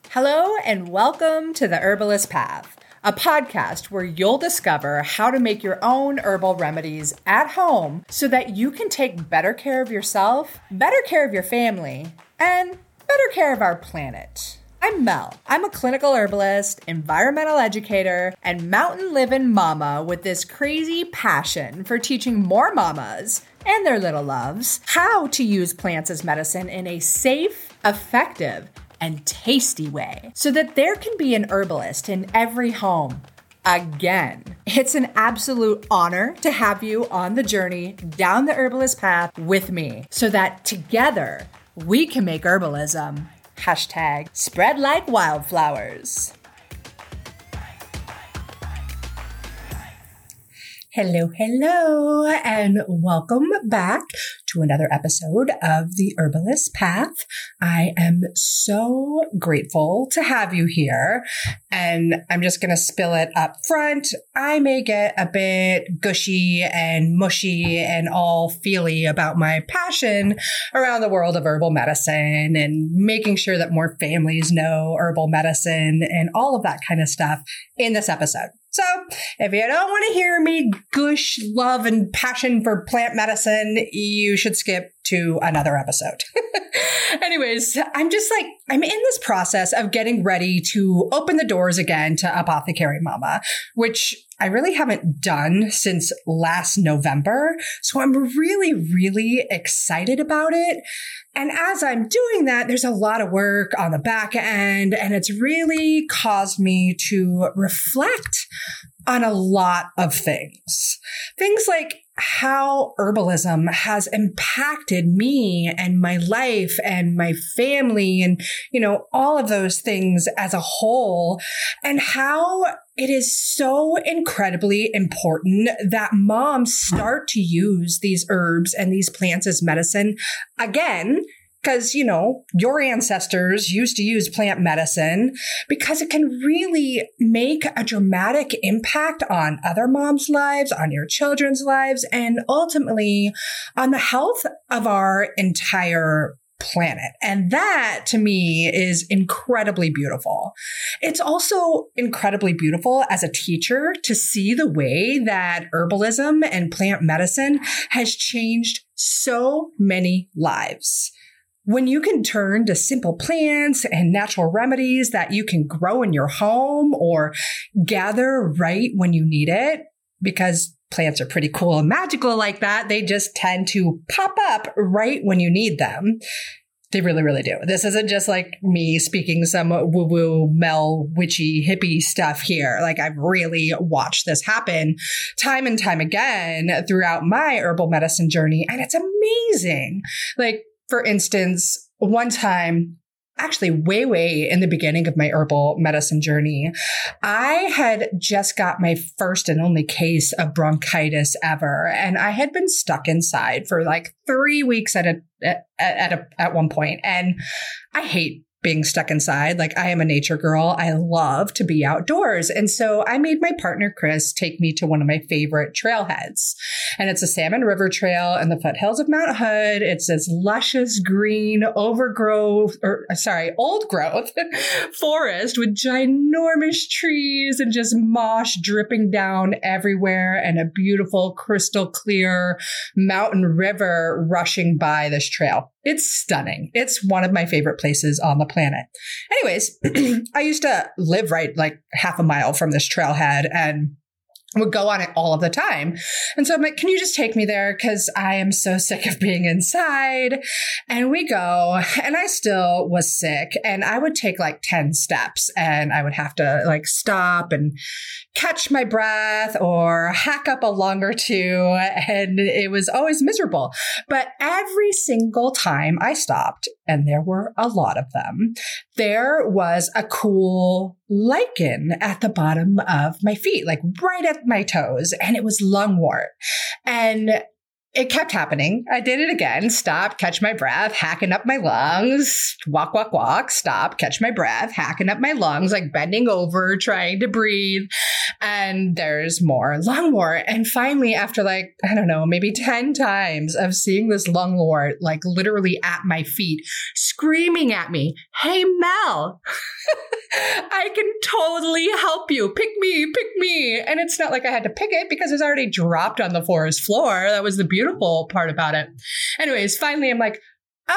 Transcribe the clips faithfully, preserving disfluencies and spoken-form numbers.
Hello and welcome to The Herbalist Path, a podcast where you'll discover how to make your own herbal remedies at home so that you can take better care of yourself, better care of your family, and better care of our planet. I'm Mel. I'm a clinical herbalist, environmental educator, and mountain living mama with this crazy passion for teaching more mamas and their little loves how to use plants as medicine in a safe, effective, and tasty way so that there can be an herbalist in every home. Again, it's an absolute honor to have you on the journey down the herbalist path with me so that together we can make herbalism hashtag spread like wildflowers. Hello, hello, and welcome back to another episode of The Herbalist Path. I am so grateful to have you here, and I'm just going to spill it up front. I may get a bit gushy and mushy and all feely about my passion around the world of herbal medicine and making sure that more families know herbal medicine and all of that kind of stuff in this episode. So if you don't want to hear me gush love and passion for plant medicine, you should skip to another episode. Anyways, I'm just like, I'm in this process of getting ready to open the doors again to Apothecary Mama, which I really haven't done since last November. So I'm really, really excited about it. And as I'm doing that, there's a lot of work on the back end, and it's really caused me to reflect on a lot of things. Things like how herbalism has impacted me and my life and my family and, you know, all of those things as a whole, and how it is so incredibly important that moms start to use these herbs and these plants as medicine again. Because, you know, your ancestors used to use plant medicine because it can really make a dramatic impact on other moms' lives, on your children's lives, and ultimately on the health of our entire planet. And that, to me, is incredibly beautiful. It's also incredibly beautiful as a teacher to see the way that herbalism and plant medicine has changed so many lives. When you can turn to simple plants and natural remedies that you can grow in your home or gather right when you need it, because plants are pretty cool and magical like that, they just tend to pop up right when you need them. They really, really do. This isn't just like me speaking some woo-woo, Mel, witchy, hippie stuff here. Like, I've really watched this happen time and time again throughout my herbal medicine journey, and it's amazing. Like, for instance, one time, actually way, way in the beginning of my herbal medicine journey, I had just got my first and only case of bronchitis ever. And I had been stuck inside for like three weeks at a, at, at a, at one point. And I hate being stuck inside. Like, I am a nature girl. I love to be outdoors. And so I made my partner, Chris, take me to one of my favorite trailheads. And it's a Salmon River Trail in the foothills of Mount Hood. It's this luscious green overgrowth, or sorry, old growth forest with ginormous trees and just moss dripping down everywhere and a beautiful crystal clear mountain river rushing by this trail. It's stunning. It's one of my favorite places on the planet. Anyways, I used to live right like half a mile from this trailhead and would go on it all of the time. And so I'm like, can you just take me there? Because I am so sick of being inside. And we go, and I still was sick. And I would take like ten steps and I would have to like stop and catch my breath or hack up a lung or two. And it was always miserable. But every single time I stopped, and there were a lot of them, there was a cool lichen at the bottom of my feet, like right at my toes, and it was lungwort. And it kept happening. I did it again. Stop, catch my breath, hacking up my lungs, walk, walk, walk, stop, catch my breath, hacking up my lungs, like bending over, trying to breathe. And there's more lungwort. And finally, after like, I don't know, maybe ten times of seeing this lungwort, like literally at my feet, screaming at me, "Hey, Mel, I can totally help you. Pick me, pick me." And it's not like I had to pick it because it's already dropped on the forest floor. That was the beautiful part about it. Anyways, finally, I'm like,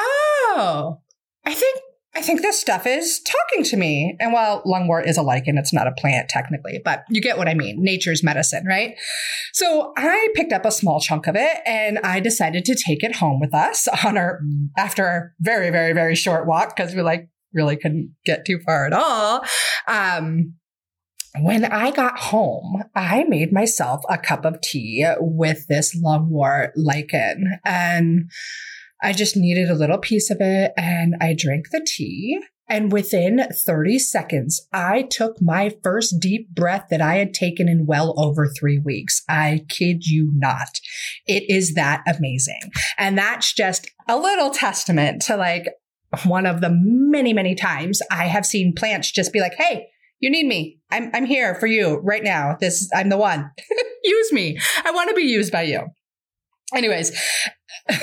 oh, I think I think this stuff is talking to me. And while lungwort is a lichen, it's not a plant technically, but you get what I mean. Nature's medicine, right? So I picked up a small chunk of it and I decided to take it home with us on our, after our very, very, very short walk because we like really couldn't get too far at all. Um, When I got home, I made myself a cup of tea with this lungwort lichen, and I just needed a little piece of it, and I drank the tea. And within thirty seconds, I took my first deep breath that I had taken in well over three weeks. I kid you not. It is that amazing. And that's just a little testament to like one of the many, many times I have seen plants just be like, "Hey, you need me. I'm I'm here for you right now. This I'm the one. Use me. I want to be used by you." Anyways, so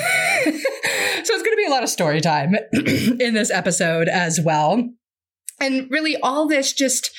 it's going to be a lot of story time in this episode as well. And really all this just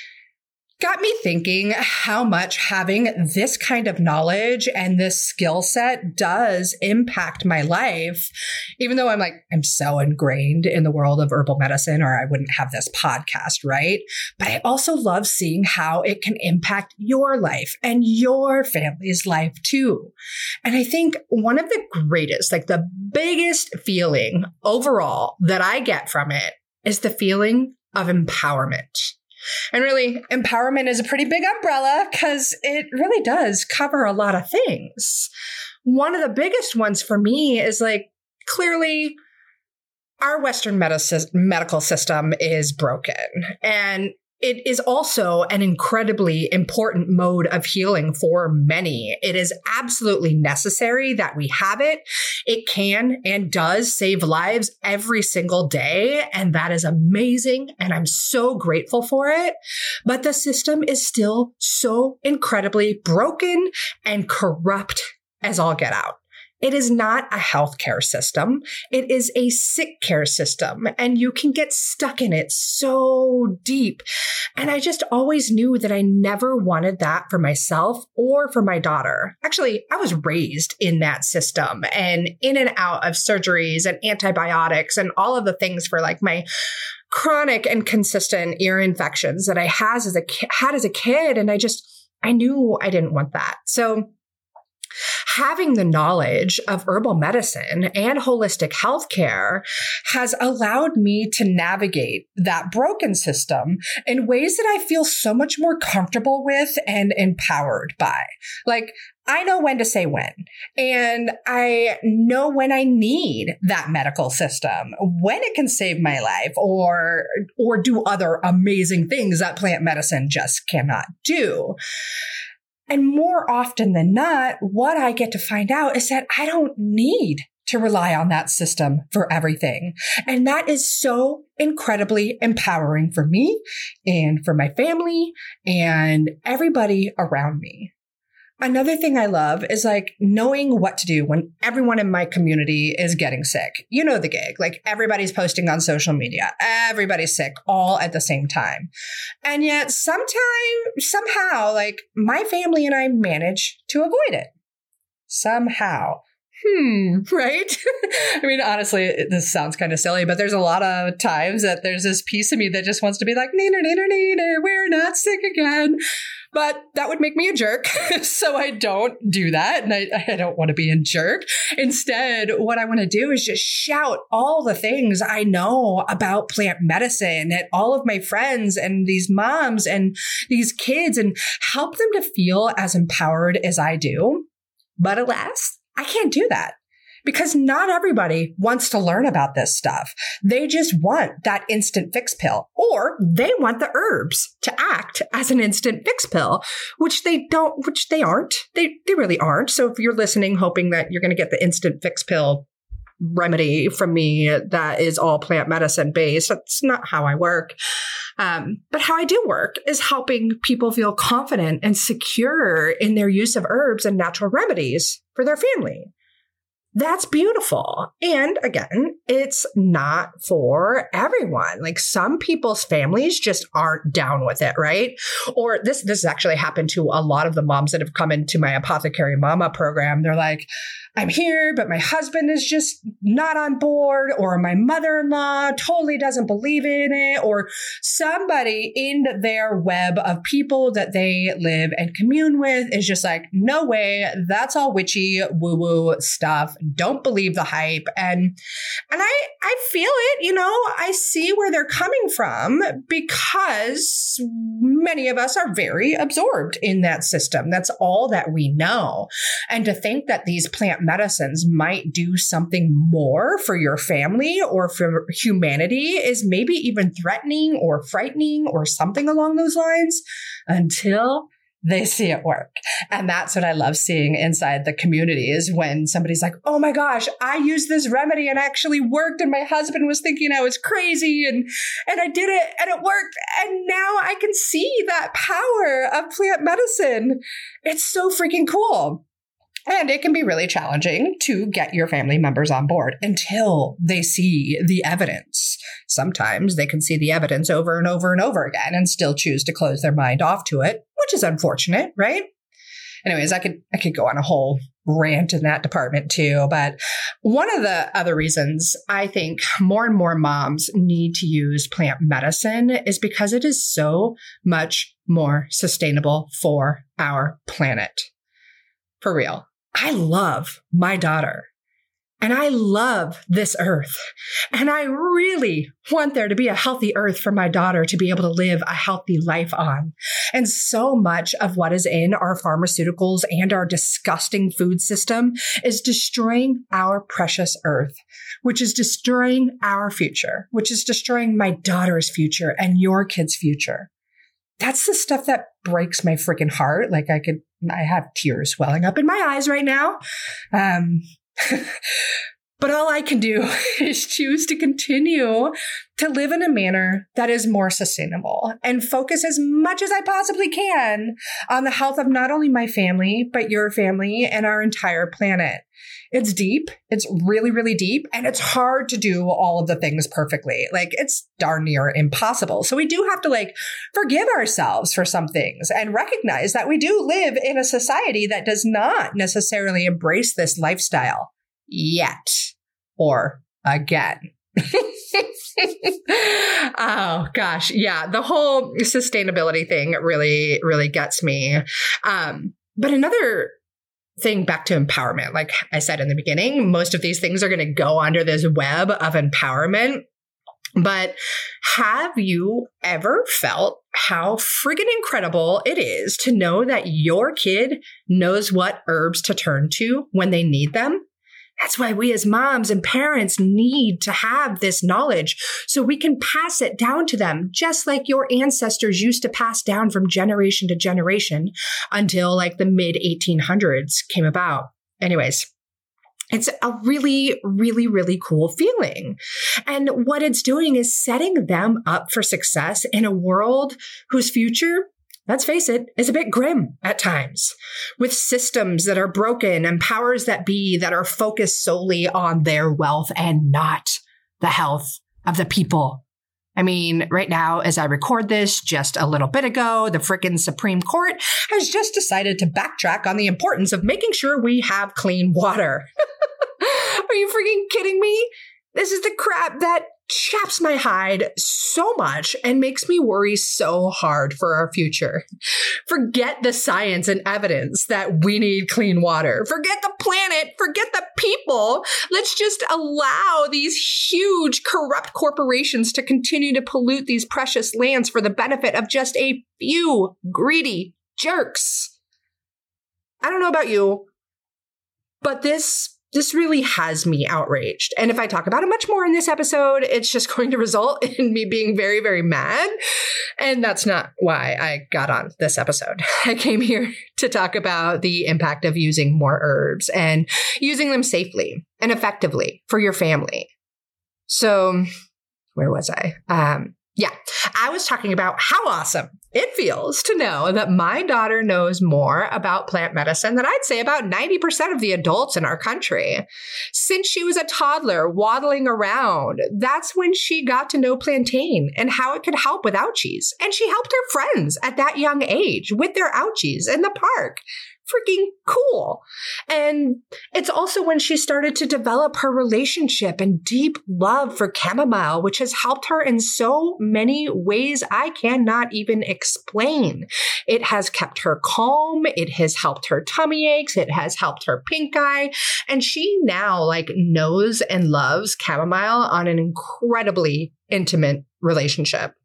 got me thinking how much having this kind of knowledge and this skill set does impact my life. Even though I'm like, I'm so ingrained in the world of herbal medicine, or I wouldn't have this podcast, right? But I also love seeing how it can impact your life and your family's life too. And I think one of the greatest, like the biggest feeling overall that I get from it is the feeling of empowerment. And really, empowerment is a pretty big umbrella because it really does cover a lot of things. One of the biggest ones for me is like, clearly, our Western medici- medical system is broken. And it is also an incredibly important mode of healing for many. It is absolutely necessary that we have it. It can and does save lives every single day. And that is amazing. And I'm so grateful for it. But the system is still so incredibly broken and corrupt as all get out. It is not a healthcare system. It is a sick care system, and you can get stuck in it so deep. And I just always knew that I never wanted that for myself or for my daughter. Actually, I was raised in that system and in and out of surgeries and antibiotics and all of the things for like my chronic and consistent ear infections that I has as a had as a kid. And I just, I knew I didn't want that. So having the knowledge of herbal medicine and holistic healthcare has allowed me to navigate that broken system in ways that I feel so much more comfortable with and empowered by. Like, I know when to say when, and I know when I need that medical system, when it can save my life or, or do other amazing things that plant medicine just cannot do. And more often than not, what I get to find out is that I don't need to rely on that system for everything. And that is so incredibly empowering for me and for my family and everybody around me. Another thing I love is like knowing what to do when everyone in my community is getting sick. You know the gig, like everybody's posting on social media, everybody's sick all at the same time. And yet sometime, somehow, like my family and I manage to avoid it. Somehow. Hmm, right? I mean, honestly, it, this sounds kind of silly, but there's a lot of times that there's this piece of me that just wants to be like, neener, neener, neener, we're not sick again. But that would make me a jerk. So I don't do that. And I, I don't want to be a jerk. Instead, what I want to do is just shout all the things I know about plant medicine at all of my friends and these moms and these kids and help them to feel as empowered as I do. But alas, I can't do that. Because not everybody wants to learn about this stuff. They just want that instant fix pill, or they want the herbs to act as an instant fix pill, which they don't, which they aren't. They, they really aren't. So if you're listening, hoping that you're going to get the instant fix pill remedy from me that is all plant medicine based, that's not how I work. Um, but how I do work is helping people feel confident and secure in their use of herbs and natural remedies for their family. That's beautiful. And again, it's not for everyone. Like some people's families just aren't down with it, right? Or this, this has actually happened to a lot of the moms that have come into my Apothecary Mama program. They're like, I'm here, but my husband is just not on board, or my mother-in-law totally doesn't believe in it, or somebody in their web of people that they live and commune with is just like, no way, that's all witchy woo-woo stuff. Don't believe the hype. And and I I feel it, you know, I see where they're coming from because many of us are very absorbed in that system. That's all that we know. And to think that these plant medicines might do something more for your family or for humanity is maybe even threatening or frightening or something along those lines until they see it work. And that's what I love seeing inside the community is when somebody's like, oh my gosh, I used this remedy and actually worked. And my husband was thinking I was crazy and, and I did it and it worked. And now I can see that power of plant medicine. It's so freaking cool. And it can be really challenging to get your family members on board until they see the evidence. Sometimes they can see the evidence over and over and over again and still choose to close their mind off to it, which is unfortunate, right? Anyways, I could I could go on a whole rant in that department too. But one of the other reasons I think more and more moms need to use plant medicine is because it is so much more sustainable for our planet. For real. I love my daughter and I love this earth. And I really want there to be a healthy earth for my daughter to be able to live a healthy life on. And so much of what is in our pharmaceuticals and our disgusting food system is destroying our precious earth, which is destroying our future, which is destroying my daughter's future and your kid's future. That's the stuff that breaks my freaking heart. Like I could, I have tears welling up in my eyes right now. Um, but all I can do is choose to continue to live in a manner that is more sustainable and focus as much as I possibly can on the health of not only my family, but your family and our entire planet. It's deep. It's really, really deep. And it's hard to do all of the things perfectly. Like it's darn near impossible. So we do have to like forgive ourselves for some things and recognize that we do live in a society that does not necessarily embrace this lifestyle yet or again. Oh gosh. Yeah. The whole sustainability thing really, really gets me. Um, but another thing back to empowerment, like I said in the beginning, most of these things are going to go under this web of empowerment. But have you ever felt how friggin' incredible it is to know that your kid knows what herbs to turn to when they need them? That's why we as moms and parents need to have this knowledge so we can pass it down to them, just like your ancestors used to pass down from generation to generation until like the mid eighteen hundreds came about. Anyways, it's a really, really, really cool feeling. And what it's doing is setting them up for success in a world whose future, let's face it, is a bit grim at times, with systems that are broken and powers that be that are focused solely on their wealth and not the health of the people. I mean, right now, as I record this, just a little bit ago, the frickin' Supreme Court has just decided to backtrack on the importance of making sure we have clean water. Are you freaking kidding me? This is the crap that chaps my hide so much and makes me worry so hard for our future. Forget the science and evidence that we need clean water. Forget the planet. Forget the people. Let's just allow these huge corrupt corporations to continue to pollute these precious lands for the benefit of just a few greedy jerks. I don't know about you, but this This really has me outraged. And if I talk about it much more in this episode, it's just going to result in me being very, very mad. And that's not why I got on this episode. I came here to talk about the impact of using more herbs and using them safely and effectively for your family. So where was I? Um, Yeah, I was talking about how awesome it feels to know that my daughter knows more about plant medicine than I'd say about ninety percent of the adults in our country. Since she was a toddler waddling around, that's when she got to know plantain and how it could help with ouchies. And she helped her friends at that young age with their ouchies in the park. Freaking cool. And it's also when she started to develop her relationship and deep love for chamomile, which has helped her in so many ways I cannot even explain. It has kept her calm. It has helped her tummy aches. It has helped her pink eye. And she now like knows and loves chamomile on an incredibly intimate relationship.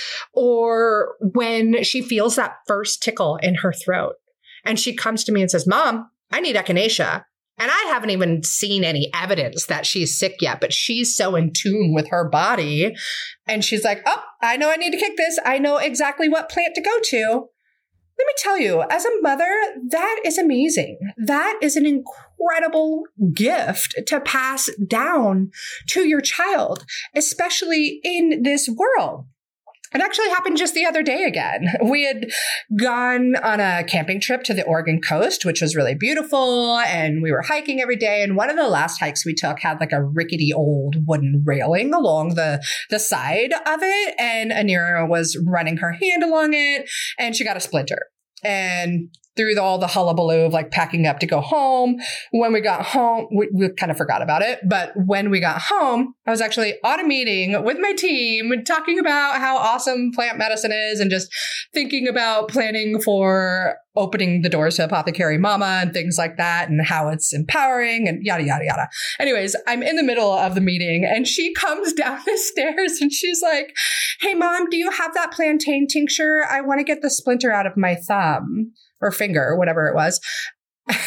Or when she feels that first tickle in her throat. And she comes to me and says, Mom, I need echinacea. And I haven't even seen any evidence that she's sick yet, but she's so in tune with her body. And she's like, oh, I know I need to kick this. I know exactly what plant to go to. Let me tell you, as a mother, that is amazing. That is an incredible gift to pass down to your child, especially in this world. It actually happened just the other day again. We had gone on a camping trip to the Oregon coast, which was really beautiful. And we were hiking every day. And one of the last hikes we took had like a rickety old wooden railing along the, the side of it. And Anira was running her hand along it and she got a splinter. And through the, all the hullabaloo of like packing up to go home. When we got home, we, we kind of forgot about it. But when we got home, I was actually on a meeting with my team talking about how awesome plant medicine is and just thinking about planning for opening the doors to Apothecary Mama and things like that and how it's empowering and yada, yada, yada. Anyways, I'm in the middle of the meeting and she comes down the stairs and she's like, hey, Mom, do you have that plantain tincture? I want to get the splinter out of my thumb. Or finger, whatever it was. And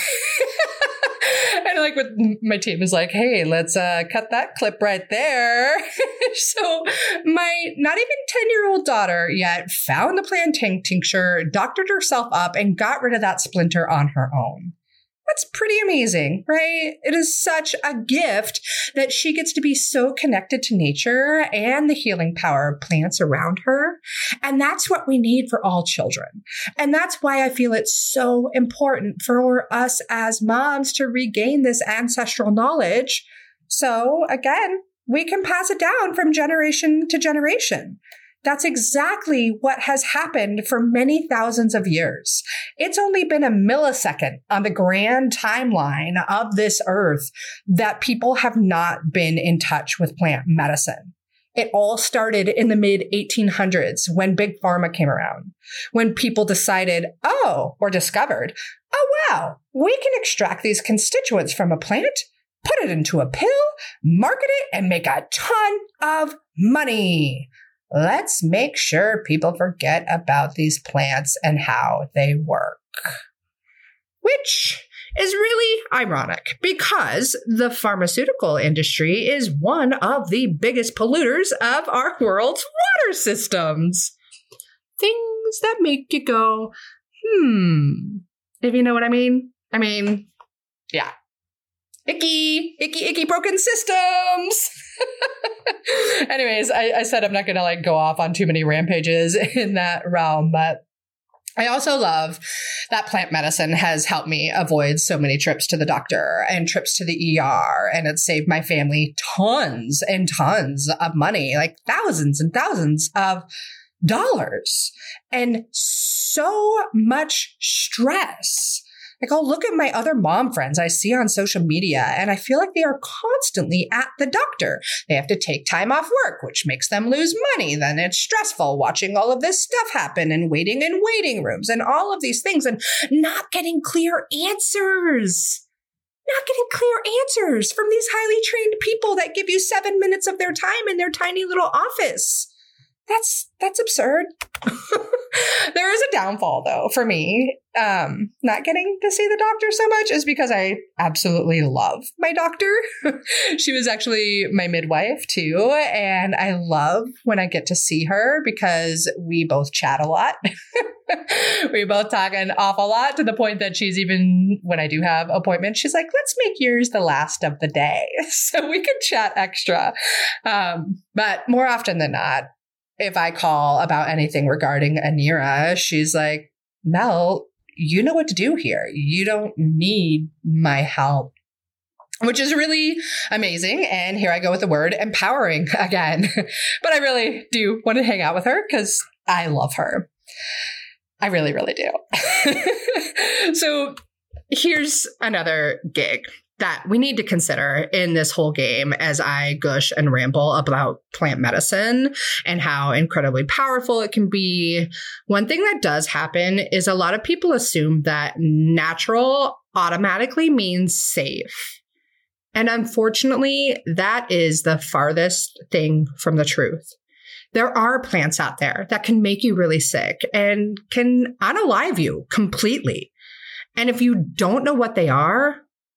like with my team is like, hey, let's uh, cut that clip right there. So my not even ten-year-old daughter yet found the plantain tincture, doctored herself up, and got rid of that splinter on her own. That's pretty amazing, right? It is such a gift that she gets to be so connected to nature and the healing power of plants around her. And that's what we need for all children. And that's why I feel it's so important for us as moms to regain this ancestral knowledge. So again, we can pass it down from generation to generation. That's exactly what has happened for many thousands of years. It's only been a millisecond on the grand timeline of this earth that people have not been in touch with plant medicine. It all started in the mid eighteen hundreds when Big Pharma came around, when people decided, oh, or discovered, oh, wow, we can extract these constituents from a plant, put it into a pill, market it, and make a ton of money. Let's make sure people forget about these plants and how they work. Which is really ironic because the pharmaceutical industry is one of the biggest polluters of our world's water systems. Things that make you go, hmm, if you know what I mean. I mean, yeah. Icky, icky, icky broken systems. Anyways, I, I said I'm not going to like go off on too many rampages in that realm, but I also love that plant medicine has helped me avoid so many trips to the doctor and trips to the E R, and it's saved my family tons and tons of money, like thousands and thousands of dollars, and so much stress. Like, I'll look at my other mom friends I see on social media, and I feel like they are constantly at the doctor. They have to take time off work, which makes them lose money. Then it's stressful watching all of this stuff happen and waiting in waiting rooms and all of these things and not getting clear answers. Not getting clear answers from these highly trained people that give you seven minutes of their time in their tiny little office. That's that's absurd. There is a downfall, though, for me. Um, not getting to see the doctor so much is because I absolutely love my doctor. She was actually my midwife, too. And I love when I get to see her because we both chat a lot. We both talk an awful lot to the point that she's even, when I do have appointments, she's like, let's make yours the last of the day. So we can chat extra. Um, but more often than not, if I call about anything regarding Anira, she's like, Mel, you know what to do here. You don't need my help, which is really amazing. And here I go with the word empowering again. But I really do want to hang out with her because I love her. I really, really do. So here's another gig that we need to consider in this whole game as I gush and ramble about plant medicine and how incredibly powerful it can be. One thing that does happen is a lot of people assume that natural automatically means safe. And unfortunately, that is the farthest thing from the truth. There are plants out there that can make you really sick and can unalive you completely. And if you don't know what they are,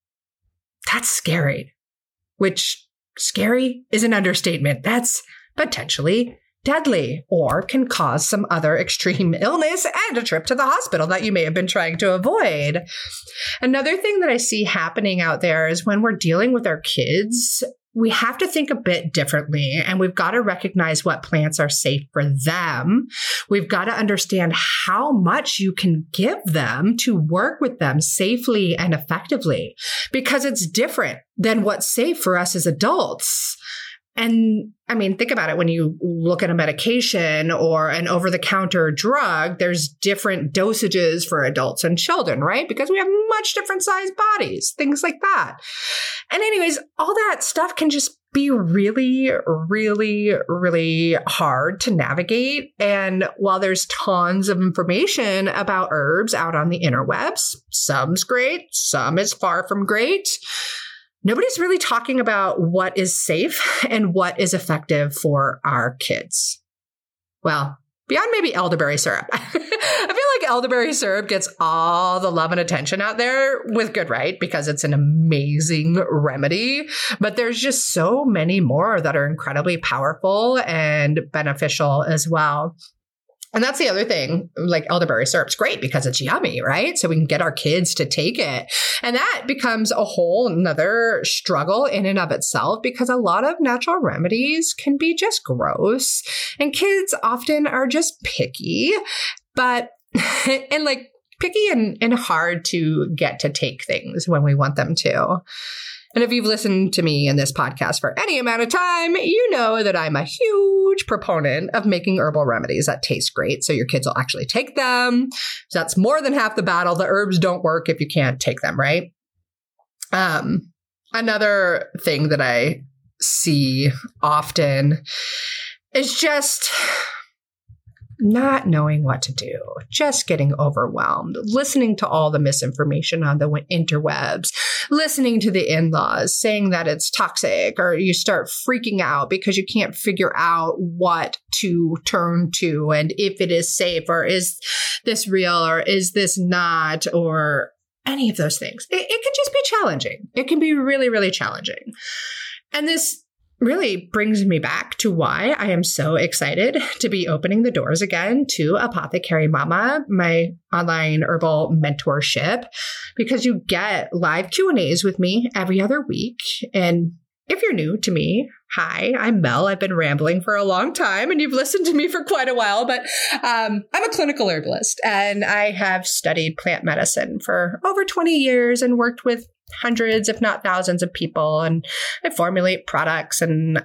that's scary, which scary is an understatement. That's potentially deadly or can cause some other extreme illness and a trip to the hospital that you may have been trying to avoid. Another thing that I see happening out there is when we're dealing with our kids, we have to think a bit differently, and we've got to recognize what plants are safe for them. We've got to understand how much you can give them to work with them safely and effectively, because it's different than what's safe for us as adults. And I mean, think about it. When you look at a medication or an over-the-counter drug, there's different dosages for adults and children, right? Because we have much different sized bodies, things like that. And anyways, all that stuff can just be really, really, really hard to navigate. And while there's tons of information about herbs out on the interwebs, some's great, some is far from great. Nobody's really talking about what is safe and what is effective for our kids. Well, beyond maybe elderberry syrup. I feel like elderberry syrup gets all the love and attention out there with good right, because it's an amazing remedy. But there's just so many more that are incredibly powerful and beneficial as well. And that's the other thing, like elderberry syrup's great because it's yummy, right? So we can get our kids to take it. And that becomes a whole nother struggle in and of itself, because a lot of natural remedies can be just gross. And kids often are just picky, but, and like picky and, and hard to get to take things when we want them to. And if you've listened to me in this podcast for any amount of time, you know that I'm a huge proponent of making herbal remedies that taste great so your kids will actually take them. So that's more than half the battle. The herbs don't work if you can't take them, right? Um, another thing that I see often is just not knowing what to do, just getting overwhelmed, listening to all the misinformation on the interwebs, listening to the in-laws saying that it's toxic, or you start freaking out because you can't figure out what to turn to and if it is safe, or is this real, or is this not, or any of those things. It, it can just be challenging. It can be really, really challenging. And this really brings me back to why I am so excited to be opening the doors again to Apothecary Mama, my online herbal mentorship, because you get live Q and A's with me every other week. And if you're new to me, hi, I'm Mel. I've been rambling for a long time and you've listened to me for quite a while, but um, I'm a clinical herbalist and I have studied plant medicine for over twenty years and worked with hundreds, if not thousands of people. And I formulate products, and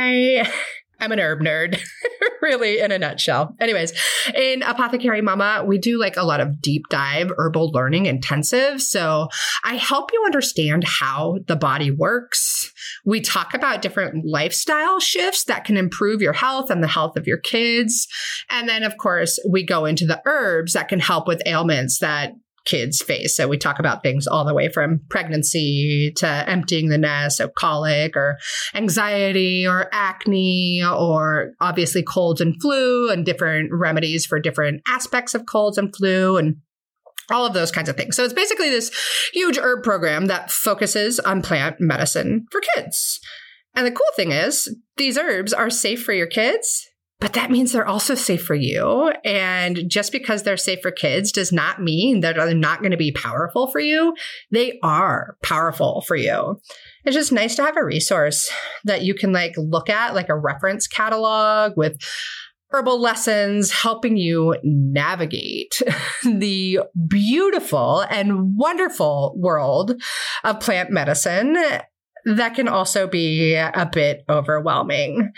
I am an herb nerd, really, in a nutshell. Anyways, in Apothecary Mama, we do like a lot of deep dive herbal learning intensive. So I help you understand how the body works. We talk about different lifestyle shifts that can improve your health and the health of your kids. And then, of course, we go into the herbs that can help with ailments that kids face. So we talk about things all the way from pregnancy to emptying the nest, so colic or anxiety or acne, or obviously colds and flu, and different remedies for different aspects of colds and flu, and all of those kinds of things. So it's basically this huge herb program that focuses on plant medicine for kids. And the cool thing is, these herbs are safe for your kids, but that means they're also safe for you. And just because they're safe for kids does not mean that they're not going to be powerful for you. They are powerful for you. It's just nice to have a resource that you can like look at, like a reference catalog with herbal lessons, helping you navigate the beautiful and wonderful world of plant medicine that can also be a bit overwhelming.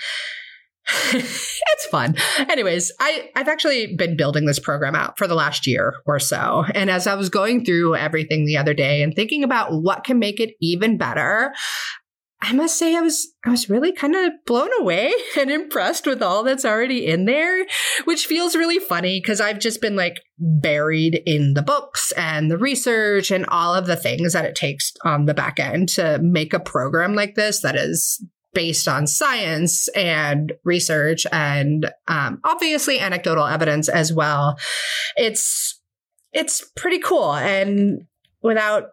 It's fun. Anyways, I, I've actually been building this program out for the last year or so. And as I was going through everything the other day and thinking about what can make it even better, I must say I was I was really kind of blown away and impressed with all that's already in there, which feels really funny because I've just been like buried in the books and the research and all of the things that it takes on the back end to make a program like this that is based on science and research and um, obviously anecdotal evidence as well. It's it's pretty cool. And without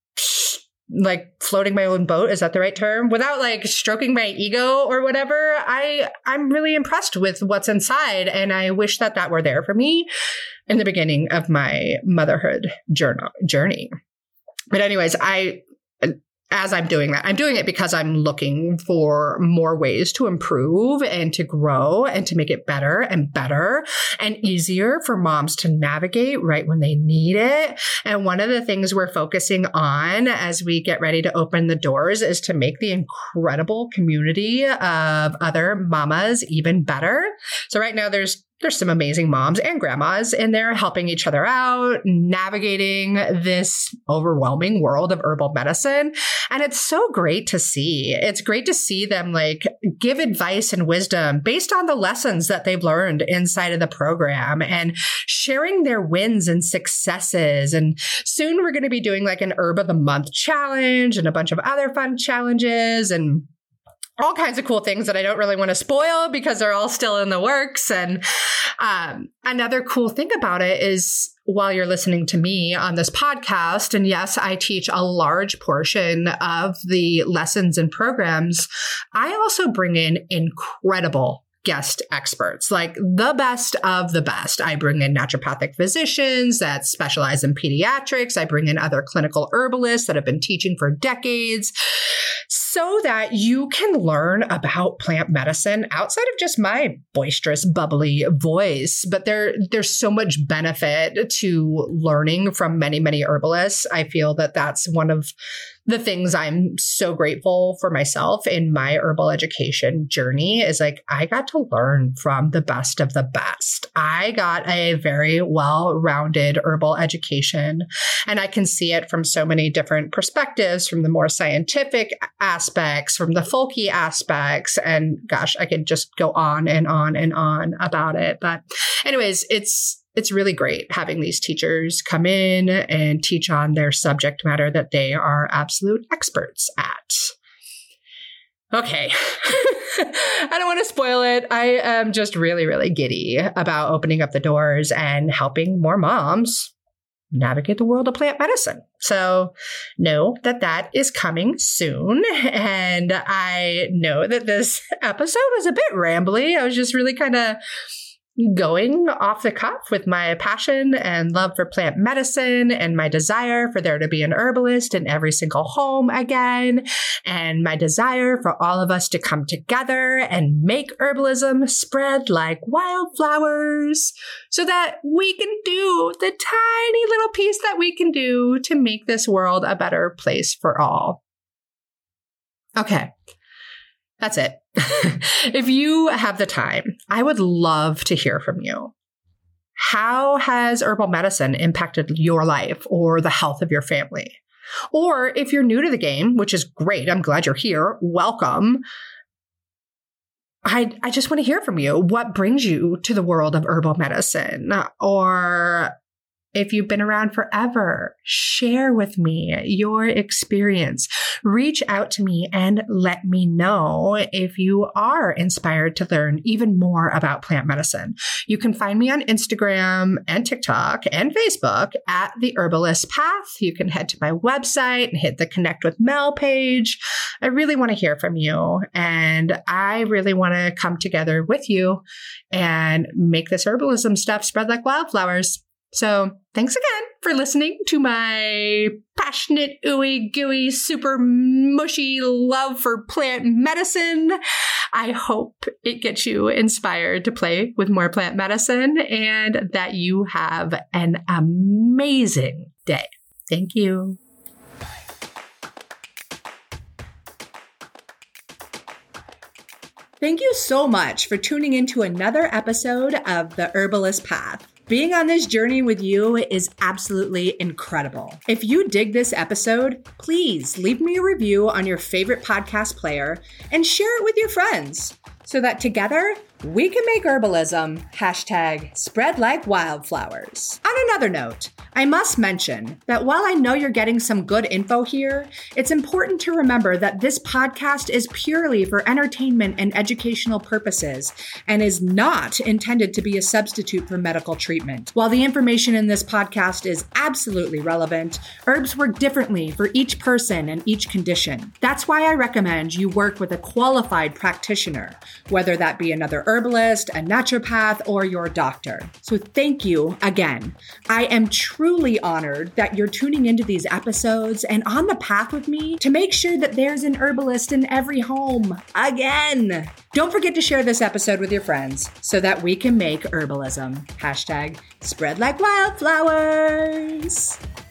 like floating my own boat, is that the right term? Without like stroking my ego or whatever, I, I'm really impressed with what's inside. And I wish that that were there for me in the beginning of my motherhood journey. But anyways, I, as I'm doing that, I'm doing it because I'm looking for more ways to improve and to grow and to make it better and better and easier for moms to navigate right when they need it. And one of the things we're focusing on as we get ready to open the doors is to make the incredible community of other mamas even better. So right now there's There's some amazing moms and grandmas in there helping each other out, navigating this overwhelming world of herbal medicine. And it's so great to see. It's great to see them like give advice and wisdom based on the lessons that they've learned inside of the program and sharing their wins and successes. And soon we're going to be doing like an Herb of the Month challenge and a bunch of other fun challenges and all kinds of cool things that I don't really want to spoil because they're all still in the works. And um, another cool thing about it is while you're listening to me on this podcast, and yes, I teach a large portion of the lessons and programs, I also bring in incredible guest experts, like the best of the best. I bring in naturopathic physicians that specialize in pediatrics. I bring in other clinical herbalists that have been teaching for decades so that you can learn about plant medicine outside of just my boisterous, bubbly voice. But there, there's so much benefit to learning from many, many herbalists. I feel that that's one of the things I'm so grateful for myself in my herbal education journey is like, I got to learn from the best of the best. I got a very well-rounded herbal education, and I can see it from so many different perspectives, from the more scientific aspects, from the folky aspects. And gosh, I could just go on and on and on about it. But anyways, it's It's really great having these teachers come in and teach on their subject matter that they are absolute experts at. Okay. I don't want to spoil it. I am just really, really giddy about opening up the doors and helping more moms navigate the world of plant medicine. So know that that is coming soon. And I know that this episode was a bit rambly. I was just really kind of going off the cuff with my passion and love for plant medicine and my desire for there to be an herbalist in every single home again, and my desire for all of us to come together and make herbalism spread like wildflowers so that we can do the tiny little piece that we can do to make this world a better place for all. Okay. That's it. If you have the time, I would love to hear from you. How has herbal medicine impacted your life or the health of your family? Or if you're new to the game, which is great, I'm glad you're here, welcome. I, I just want to hear from you. What brings you to the world of herbal medicine? Or if you've been around forever, share with me your experience. Reach out to me and let me know if you are inspired to learn even more about plant medicine. You can find me on Instagram and TikTok and Facebook at The Herbalist Path. You can head to my website and hit the Connect with Mel page. I really want to hear from you, and I really want to come together with you and make this herbalism stuff spread like wildflowers. So thanks again for listening to my passionate, ooey gooey, super mushy love for plant medicine. I hope it gets you inspired to play with more plant medicine and that you have an amazing day. Thank you. Thank you so much for tuning into another episode of The Herbalist Path. Being on this journey with you is absolutely incredible. If you dig this episode, please leave me a review on your favorite podcast player and share it with your friends so that together we can make herbalism hashtag spread like wildflowers. On another note, I must mention that while I know you're getting some good info here, it's important to remember that this podcast is purely for entertainment and educational purposes and is not intended to be a substitute for medical treatment. While the information in this podcast is absolutely relevant, herbs work differently for each person and each condition. That's why I recommend you work with a qualified practitioner, whether that be another herbalist, a naturopath, or your doctor. So thank you again. I am truly honored that you're tuning into these episodes and on the path with me to make sure that there's an herbalist in every home again. Don't forget to share this episode with your friends so that we can make herbalism hashtag spread like wildflowers.